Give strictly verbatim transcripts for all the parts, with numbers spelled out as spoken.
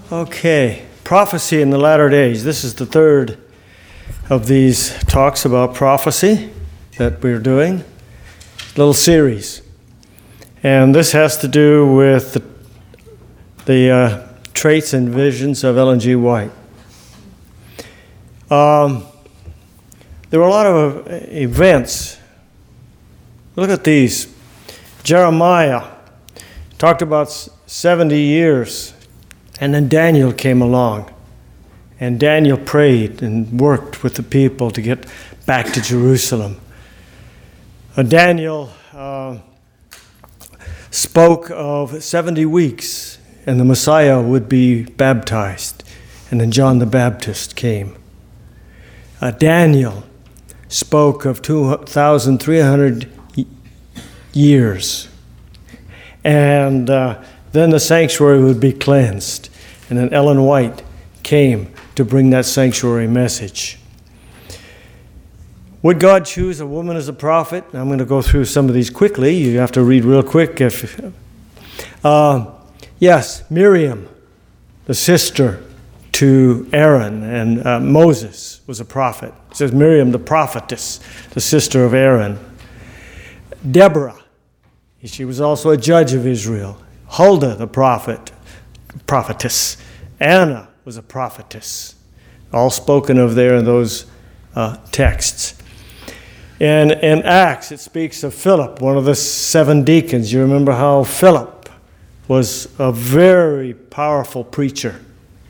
Okay, prophecy in the latter days. This is the third of these talks about prophecy that we're doing. Little series. And this has to do with the, the uh, traits and visions of Ellen G. White. Um, there were a lot of events. Look at these. Jeremiah talked about seventy years. And then Daniel came along, and Daniel prayed and worked with the people to get back to Jerusalem. Uh, Daniel uh, spoke of seventy weeks, and the Messiah would be baptized, and then John the Baptist came. Uh, Daniel spoke of two thousand three hundred years, and uh, then the sanctuary would be cleansed. And then Ellen White came to bring that sanctuary message. Would God choose a woman as a prophet? I'm going to go through some of these quickly. You have to read real quick. If, uh, yes, Miriam, the sister to Aaron and uh, Moses, was a prophet. It says Miriam, the prophetess, the sister of Aaron. Deborah, she was also a judge of Israel. Huldah, the prophet, prophetess. Anna was a prophetess. All spoken of there in those uh, texts. And in Acts, it speaks of Philip, one of the seven deacons. You remember how Philip was a very powerful preacher.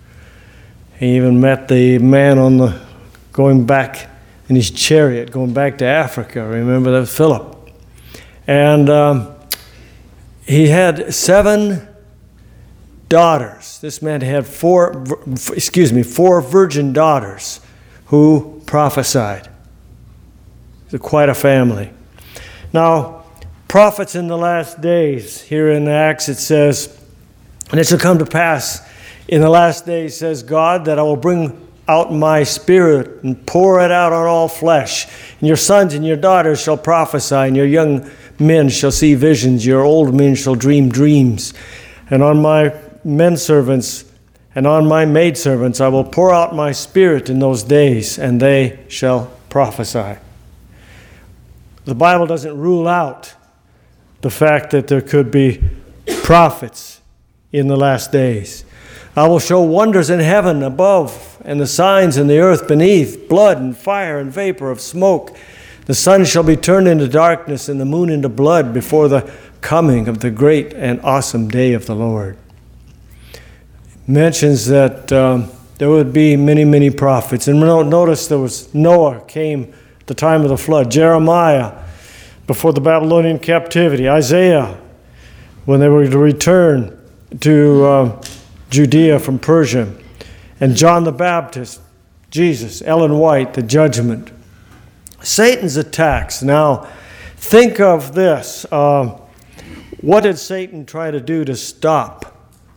He even met the man on the going back in his chariot, going back to Africa. Remember that, Philip. And um, he had seven daughters. This man had four, excuse me, four virgin daughters who prophesied. It's quite a family. Now, prophets in the last days, here in Acts it says, and it shall come to pass in the last days, says God, that I will bring out my spirit and pour it out on all flesh. And your sons and your daughters shall prophesy, and your young men shall see visions, your old men shall dream dreams. And on my men servants and on my maidservants I will pour out my spirit in those days, and they shall prophesy. The Bible doesn't rule out the fact that there could be prophets in the last days. I will show wonders in heaven above, and the signs in the earth beneath, blood and fire and vapor of smoke. The sun shall be turned into darkness and the moon into blood before the coming of the great and awesome day of the Lord. It mentions that um, there would be many, many prophets. And notice there was Noah came at the time of the flood. Jeremiah before the Babylonian captivity. Isaiah when they were to return to uh, Judea from Persia. And John the Baptist, Jesus, Ellen White, the judgment. Satan's attacks. Now, think of this. Uh, what did Satan try to do to stop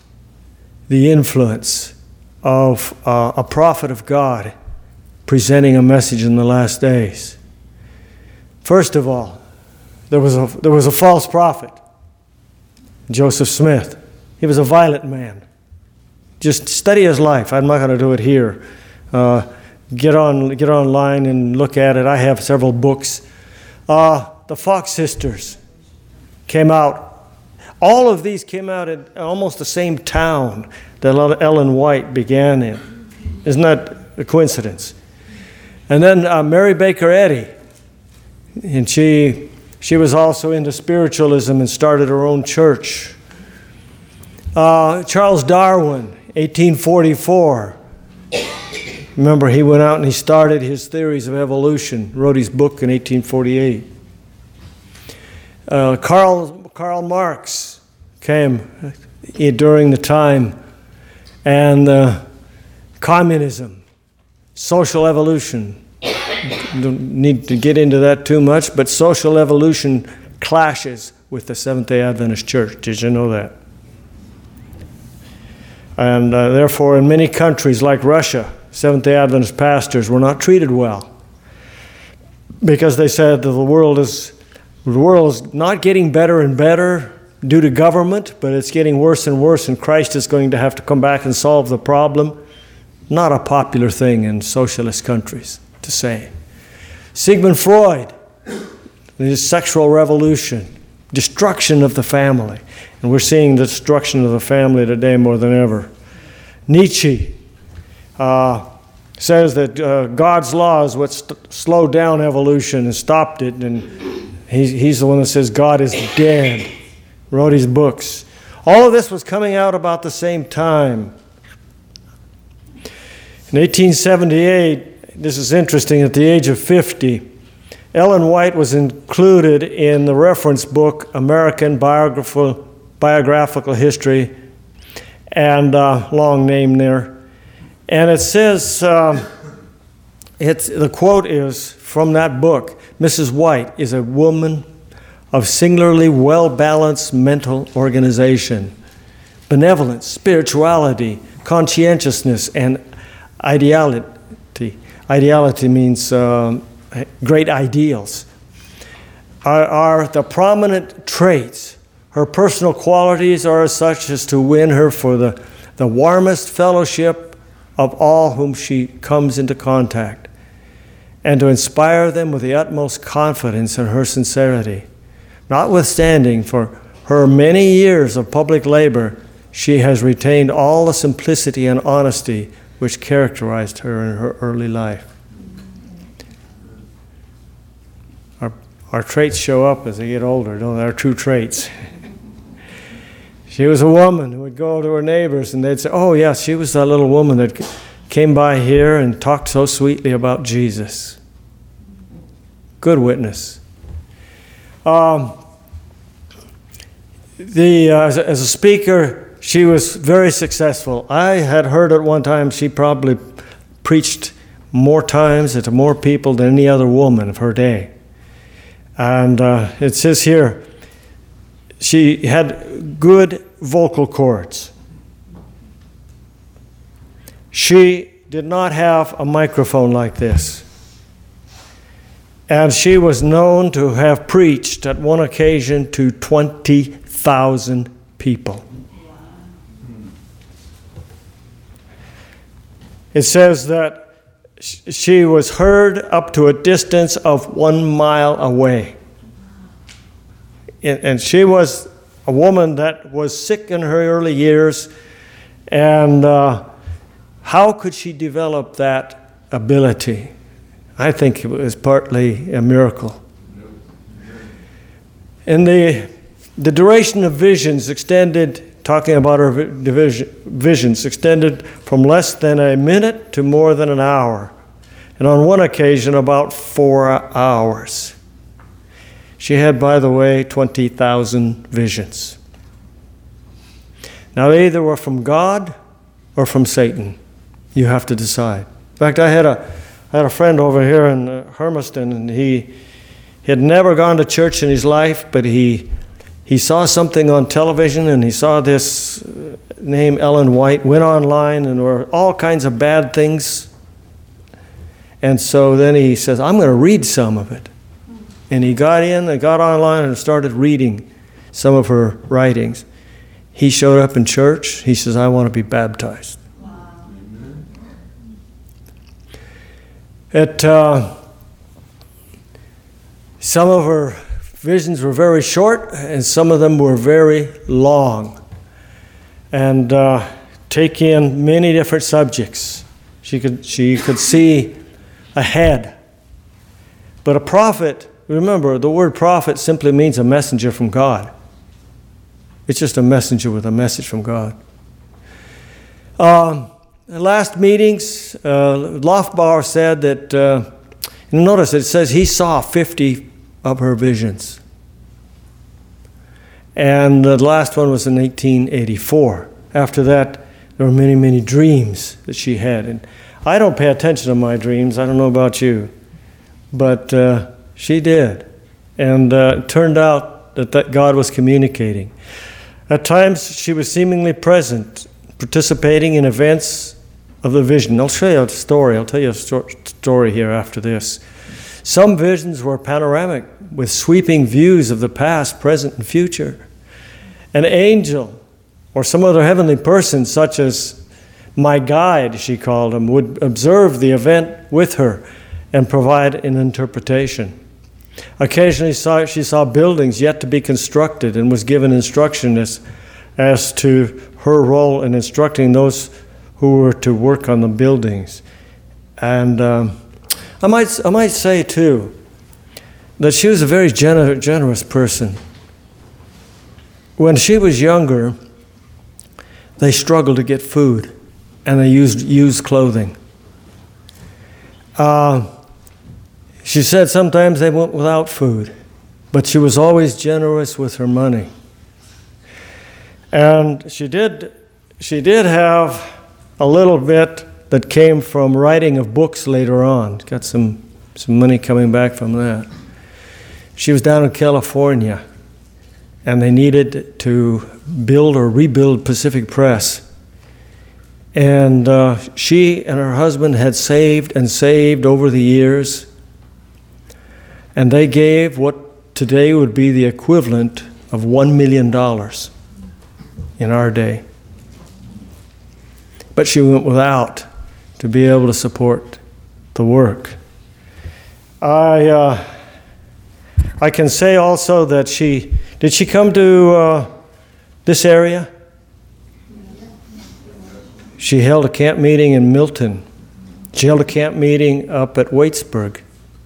the influence of uh, a prophet of God presenting a message in the last days? First of all, there was a, there was a false prophet, Joseph Smith. He was a violent man. Just study his life. I'm not going to do it here. Uh, Get on, get online and look at it. I have several books. Uh, the Fox sisters came out. All of these came out in almost the same town that Ellen White began in. Isn't that a coincidence? And then uh, Mary Baker Eddy, and she she was also into spiritualism and started her own church. Uh, Charles Darwin, eighteen forty-four. Remember, he went out and he started his theories of evolution, wrote his book in eighteen forty-eight. Uh, Karl, Karl Marx came during the time, and uh, communism, social evolution. Don't need to get into that too much, but social evolution clashes with the Seventh-day Adventist Church. Did you know that? And uh, therefore, in many countries like Russia, Seventh-day Adventist pastors were not treated well because they said that the world is the world is not getting better and better, due to government, but it's getting worse and worse, and Christ is going to have to come back and solve the problem. Not a popular thing in socialist countries to say. Sigmund Freud, his sexual revolution, destruction of the family. And we're seeing the destruction of the family today more than ever. Nietzsche uh, says that uh, God's law is what st- slowed down evolution and stopped it, and he's, he's the one that says God is dead. Wrote his books. All of this was coming out about the same time. In eighteen seventy-eight, this is interesting, at the age of fifty, Ellen White was included in the reference book American Biographical, Biographical History, and uh, long name there. And it says, um, it's, the quote is from that book, Missus White is a woman of singularly well-balanced mental organization, benevolence, spirituality, conscientiousness, and ideality. Ideality means um, great ideals. Are, are the prominent traits. Her personal qualities are such as to win her for the, the warmest fellowship of all whom she comes into contact, and to inspire them with the utmost confidence in her sincerity. Notwithstanding, for her many years of public labor, she has retained all the simplicity and honesty which characterized her in her early life. Our, our traits show up as they get older, don't they? Our true traits. She was a woman who would go to her neighbors and they'd say, oh, yes, she was that little woman that came by here and talked so sweetly about Jesus. Good witness. Um, the uh, as, a, as a speaker, she was very successful. I had heard at one time she probably preached more times and to more people than any other woman of her day. And uh, it says here, she had good vocal cords. She did not have a microphone like this. And she was known to have preached at one occasion to twenty thousand people. It says that she was heard up to a distance of one mile away. And she was a woman that was sick in her early years. And uh, how could she develop that ability? I think it was partly a miracle. And the, the duration of visions extended, talking about her visions, extended from less than a minute to more than an hour. And on one occasion, about four hours. She had, by the way, twenty thousand visions. Now, they either were from God or from Satan. You have to decide. In fact, I had a, I had a friend over here in uh, Hermiston, and he, he had never gone to church in his life, but he he saw something on television, and he saw this name Ellen White, went online, and there were all kinds of bad things. And so then he says, I'm going to read some of it. And he got in and got online and started reading some of her writings. He showed up in church. He says, I want to be baptized. Wow. It, uh, some of her visions were very short, and some of them were very long. And uh, take in many different subjects. She could, she could see ahead. But a prophet, remember, the word prophet simply means a messenger from God. It's just a messenger with a message from God. Um, the last meetings, uh, Lofbauer said that, uh, and notice it says he saw fifty of her visions. And the last one was in eighteen eighty-four. After that, there were many, many dreams that she had. And I don't pay attention to my dreams. I don't know about you. But uh, she did. And uh, it turned out that, that God was communicating. At times, she was seemingly present, participating in events of the vision. I'll show you a story. I'll tell you a sto- story here after this. Some visions were panoramic, with sweeping views of the past, present, and future. an angel or some other heavenly person, such as my guide, she called him, would observe the event with her and provide an interpretation. Occasionally saw, she saw buildings yet to be constructed and was given instruction as, as to her role in instructing those who were to work on the buildings. And um, I might I might say, too, that she was a very gener- generous person. When she was younger, they struggled to get food, and they used used clothing. Uh, she said sometimes they went without food, but she was always generous with her money. And she did, she did have a little bit that came from writing of books later on. Got some, some money coming back from that. She was down in California, and they needed to build or rebuild Pacific Press. And uh, she and her husband had saved and saved over the years, and they gave what today would be the equivalent of one million dollars in our day. But she went without to be able to support the work. I uh, I can say also that she, did she come to uh, this area? She held a camp meeting in Milton. She held a camp meeting up at Waitsburg.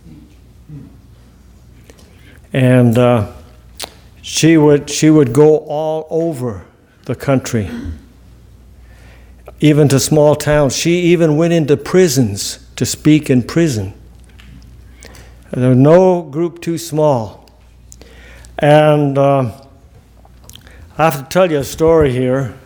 And uh, she would she would go all over the country, even to small towns. She even went into prisons to speak in prison. There was no group too small. And uh, I have to tell you a story here.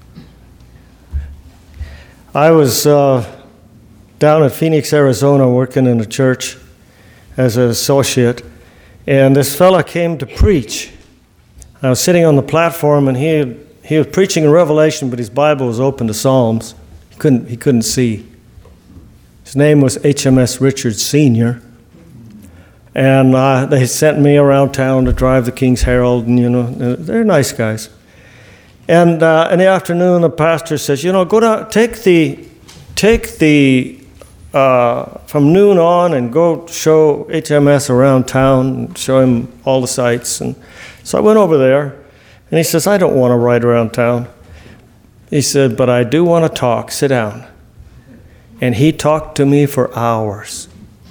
I was uh, down at Phoenix, Arizona, working in a church as an associate, and this fella came to preach. I was sitting on the platform, and he had, he was preaching in Revelation, but his Bible was open to Psalms. He couldn't he couldn't see. His name was H M S Richards Senior, and uh, they sent me around town to drive the King's Herald, and you know they're nice guys. And uh, in the afternoon, the pastor says, you know, go down, take the, take the, uh, from noon on and go show H M S around town and show him all the sights. And so I went over there, and he says, I don't want to ride around town. He said, but I do want to talk. Sit down. And he talked to me for hours,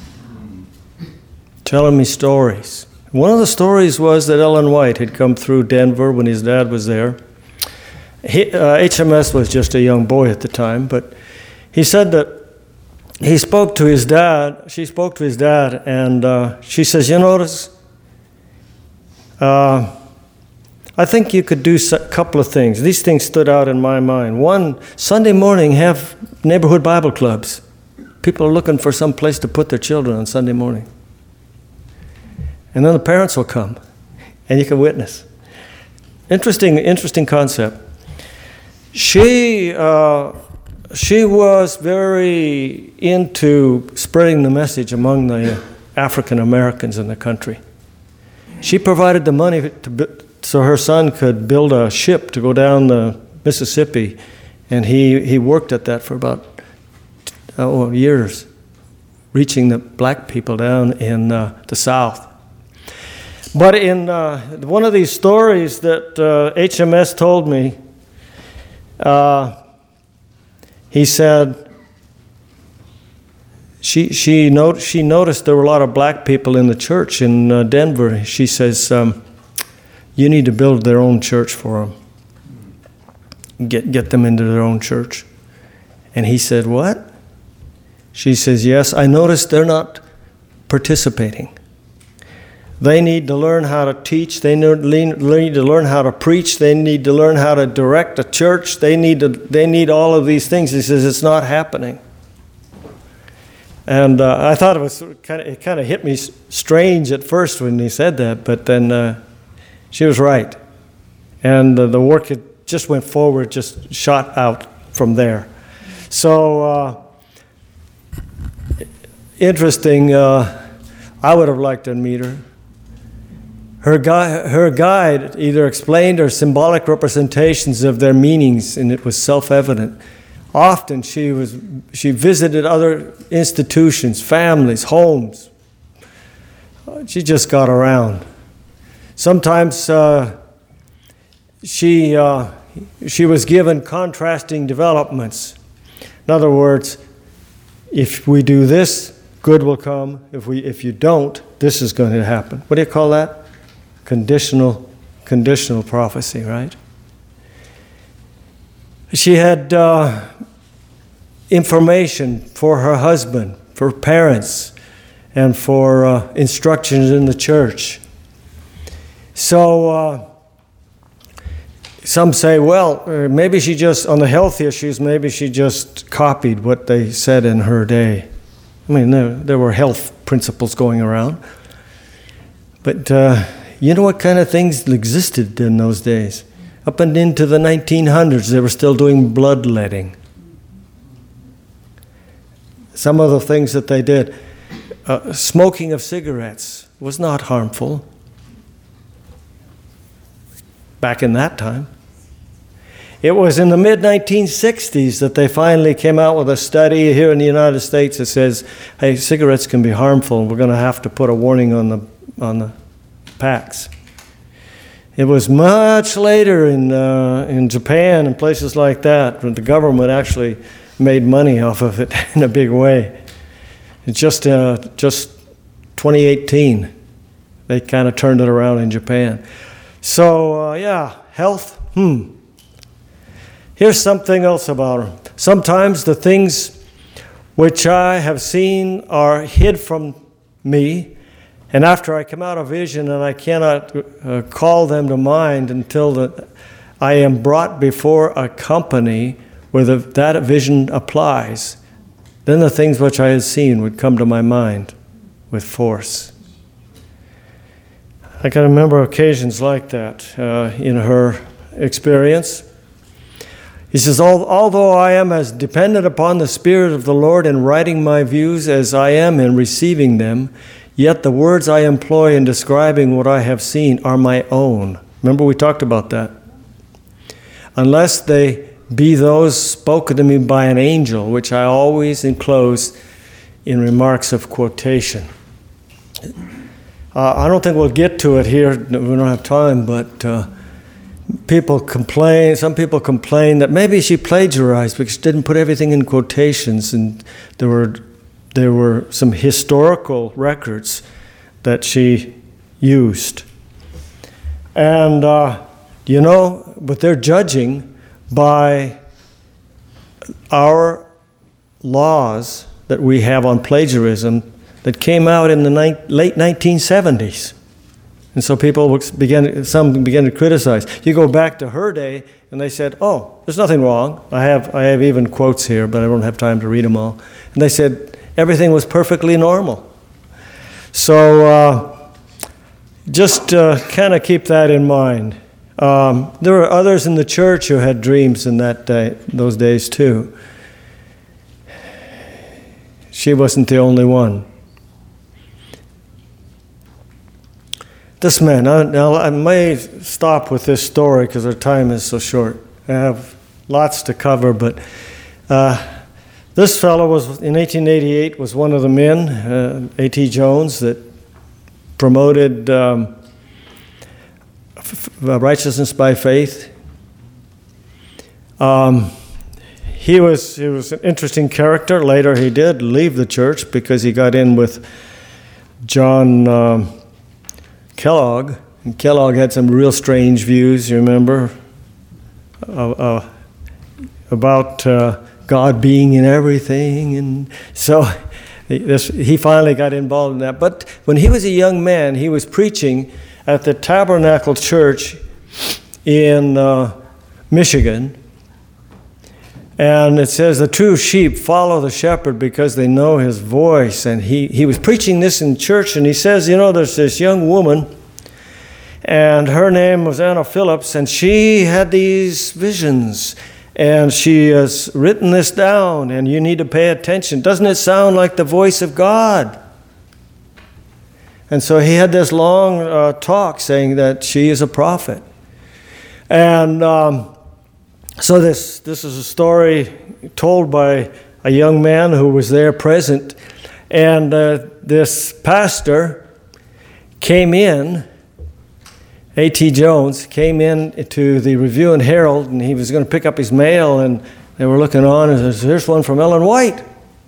telling me stories. One of the stories was that Ellen White had come through Denver when his dad was there. He, uh, H M S was just a young boy at the time, but he said that he spoke to his dad, she spoke to his dad, and uh, she says, you notice, uh, I think you could do a couple of things. These things stood out in my mind. One, Sunday morning, have neighborhood Bible clubs. People are looking for some place to put their children on Sunday morning. And then the parents will come, and you can witness. Interesting, interesting concept. She uh, she was very into spreading the message among the African Americans in the country. She provided the money to, so her son could build a ship to go down the Mississippi, and he, he worked at that for about oh, years, reaching the black people down in uh, the South. But in uh, one of these stories that uh, H M S told me, Uh, he said she she not, she noticed there were a lot of black people in the church in uh, Denver. She says, um, you need to build their own church for them. Get, get them into their own church. And he said, what? She says, yes, I noticed they're not participating. They need to learn how to teach. They need to learn how to preach. They need to learn how to direct a church. They need to. They need all of these things. He says it's not happening. And uh, I thought it was kind of. It kind of hit me strange at first when he said that, but then uh, she was right, and uh, the work it just went forward, just shot out from there. So uh, interesting. Uh, I would have liked to meet her. Her, gui- her guide either explained or symbolic representations of their meanings, and it was self-evident. Often she was she visited other institutions, families, homes. She just got around. Sometimes uh, she uh, she was given contrasting developments. In other words, if we do this, good will come. If we if you don't, this is going to happen. What do you call that? Conditional, conditional prophecy, right? She had uh, information for her husband, for parents, and for uh, instructions in the church. So uh, some say, well, uh, maybe she just, on the health issues, maybe she just copied what they said in her day. I mean, there, there were health principles going around. But uh, you know what kind of things existed in those days? Up and into the nineteen hundreds, they were still doing bloodletting. Some of the things that they did, uh, smoking of cigarettes was not harmful back in that time. It was in the mid nineteen sixties that they finally came out with a study here in the United States that says, hey, cigarettes can be harmful, and we're going to have to put a warning on the on the packs. It was much later in uh, in Japan and places like that when the government actually made money off of it in a big way. It's just uh, just twenty eighteen, they kind of turned it around in Japan. So uh, yeah, health. Hmm. Here's something else about her. Sometimes the things which I have seen are hid from me. And after I come out of vision, and I cannot uh, call them to mind until the, I am brought before a company where the, that vision applies, then the things which I had seen would come to my mind with force. I can remember occasions like that uh, in her experience. He says, although I am as dependent upon the Spirit of the Lord in writing my views as I am in receiving them, yet the words I employ in describing what I have seen are my own. Remember we talked about that. Unless they be those spoken to me by an angel, which I always enclose in remarks of quotation. Uh, I don't think we'll get to it here. We don't have time, but uh, people complain, some people complain that maybe she plagiarized because she didn't put everything in quotations, and there were There were some historical records that she used. And, uh, you know, but they're judging by our laws that we have on plagiarism that came out in the ni- late nineteen seventies. And so people began, some began to criticize. You go back to her day, and they said, oh, there's nothing wrong. I have, I have even quotes here, but I don't have time to read them all. And they said, everything was perfectly normal. So uh, just uh, kind of keep that in mind. Um, there were others in the church who had dreams in that day, those days too. She wasn't the only one. This man, I, now I may stop with this story because our time is so short. I have lots to cover, but uh, this fellow was, in eighteen eighty-eight, was one of the men, uh, A T Jones, that promoted um, f- f- righteousness by faith. Um, he was he was an interesting character. Later, he did leave the church because he got in with John um, Kellogg. And Kellogg had some real strange views. You remember uh, uh, about. Uh, God being in everything, and so this, he finally got involved in that. But when he was a young man, he was preaching at the Tabernacle Church in uh, Michigan, and it says, the true sheep follow the shepherd because they know his voice. And he, he was preaching this in church, and he says, you know, there's this young woman, and her name was Anna Phillips, and she had these visions. And she has written this down, and you need to pay attention. Doesn't it sound like the voice of God? And so he had this long uh, talk saying that she is a prophet. And um, so this, this is a story told by a young man who was there present. And uh, this pastor came in, A T Jones, came in to the Review and Herald, and he was going to pick up his mail, and they were looking on, and says, here's one from Ellen White.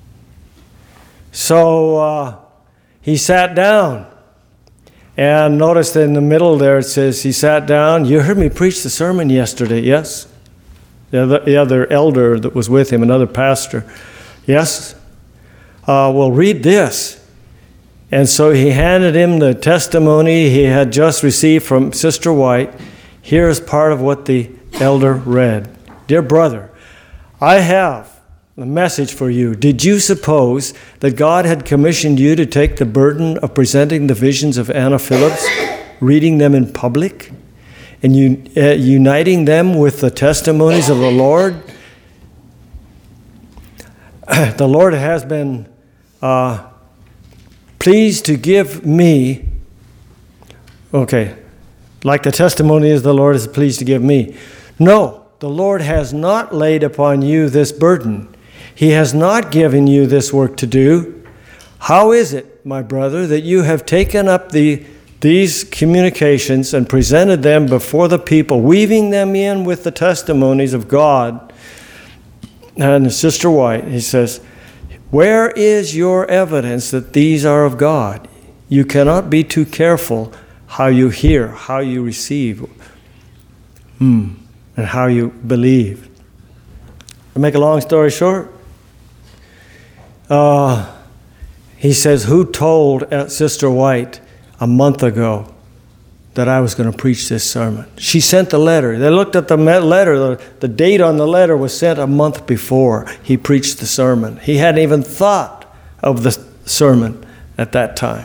So uh, he sat down, and noticed in the middle there it says, he sat down. You heard me preach the sermon yesterday, yes? The other, the other elder that was with him, another pastor, yes? Uh, well, read this. And so he handed him the testimony he had just received from Sister White. Here is part of what the elder read. Dear brother, I have a message for you. Did you suppose that God had commissioned you to take the burden of presenting the visions of Anna Phillips, reading them in public, and un- uh, uniting them with the testimonies of the Lord? The Lord has been uh, pleased to give me, okay, like the testimony is the Lord is pleased to give me. No, the Lord has not laid upon you this burden. He has not given you this work to do. How is it, my brother, that you have taken up the these communications and presented them before the people, weaving them in with the testimonies of God? And Sister White, he says, where is your evidence that these are of God? You cannot be too careful how you hear, how you receive, hmm, and how you believe. To make a long story short, uh, he says, who told Sister White a month ago that I was going to preach this sermon? She sent the letter. They looked at the letter. The, the date on the letter was sent a month before he preached the sermon. He hadn't even thought of the sermon at that time.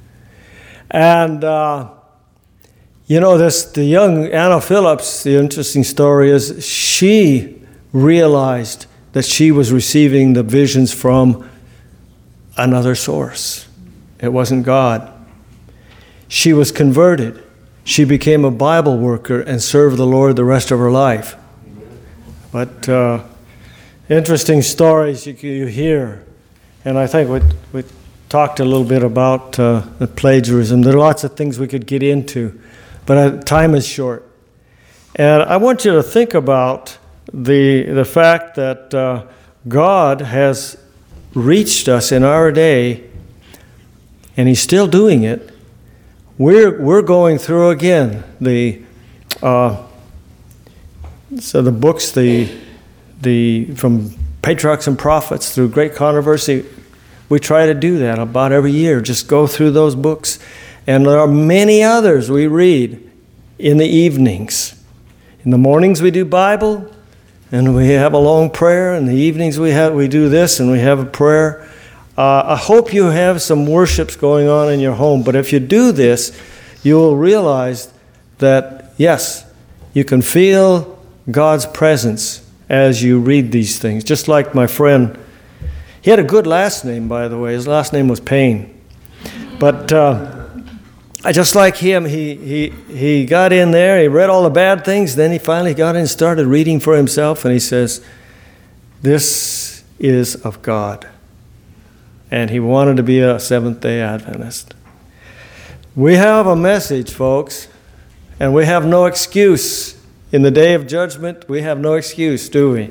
And, uh, you know, this the young Anna Phillips, the interesting story is she realized that she was receiving the visions from another source. It wasn't God. She was converted. She became a Bible worker and served the Lord the rest of her life. But uh, interesting stories you, you hear. And I think we, we talked a little bit about uh, the plagiarism. There are lots of things we could get into, but uh, time is short. And I want you to think about the, the fact that uh, God has reached us in our day, and He's still doing it. We're we're going through again the uh, so the books the the from patriarchs and prophets through great controversy. We try to do that about every year. Just go through those books, and there are many others we read in the evenings. In the mornings we do Bible, and we have a long prayer. In the evenings we have we do this, and we have a prayer. Uh, I hope you have some worships going on in your home, but if you do this, you will realize that, yes, you can feel God's presence as you read these things. Just like my friend, he had a good last name, by the way. His last name was Payne. But uh, I just like him, he, he, he got in there, he read all the bad things, then he finally got in and started reading for himself, and he says, this is of God. And he wanted to be a Seventh-day Adventist. We have a message, folks, and we have no excuse. In the day of judgment, we have no excuse, do we?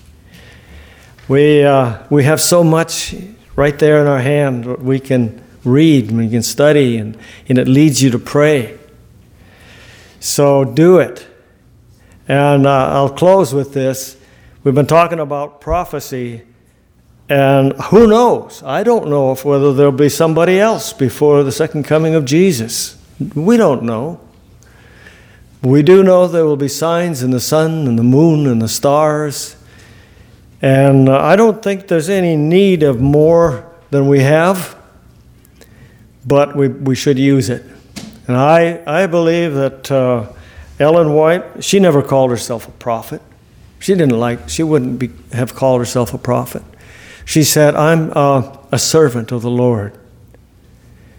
We uh, we have so much right there in our hand. We can read, we can study, and, and it leads you to pray. So do it. And uh, I'll close with this. We've been talking about prophecy. And who knows? I don't know if whether there'll be somebody else before the second coming of Jesus. We don't know. We do know there will be signs in the sun and the moon and the stars. And uh, I don't think there's any need of more than we have, but we, we should use it. And I, I believe that uh, Ellen White, she never called herself a prophet. She didn't like, she wouldn't be, have called herself a prophet. She said, I'm uh, a servant of the Lord.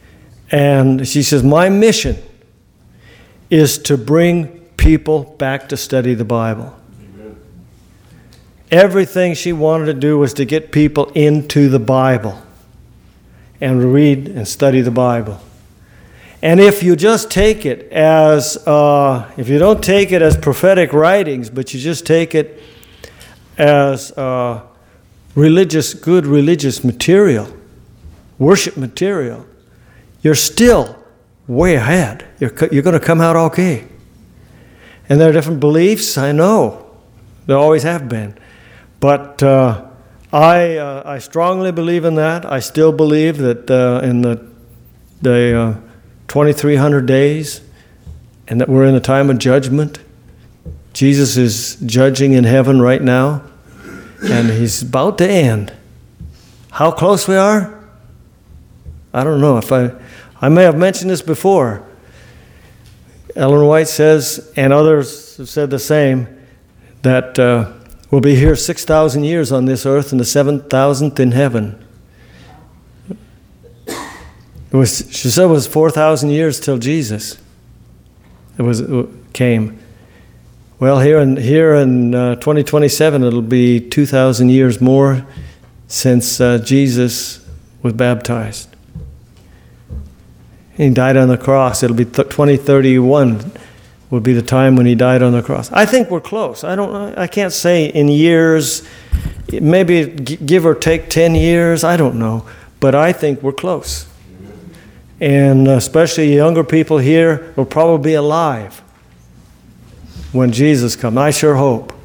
And she says, my mission is to bring people back to study the Bible. Amen. Everything she wanted to do was to get people into the Bible and read and study the Bible. And if you just take it as, uh, if you don't take it as prophetic writings, but you just take it as uh, religious, good religious material, worship material, you're still way ahead. You're, you're going to come out okay. And there are different beliefs, I know. There always have been. But uh, I uh, I strongly believe in that. I still believe that uh, in the, the uh, twenty-three hundred days, and that we're in a time of judgment. Jesus is judging in heaven right now, and he's about to end. How close we are? I don't know. If I, I may have mentioned this before. Ellen White says, and others have said the same, that uh, we'll be here six thousand years on this earth and the seven thousandth in heaven. It was, she said it was four thousand years till Jesus it was it came. Well, here in, here in uh, twenty twenty-seven, it'll be two thousand years more since uh, Jesus was baptized. He died on the cross. It'll be th- twenty thirty-one will be the time when he died on the cross. I think we're close. I don't. I can't say in years, maybe give or take ten years. I don't know. But I think we're close. And especially younger people here will probably be alive when Jesus comes. I sure hope.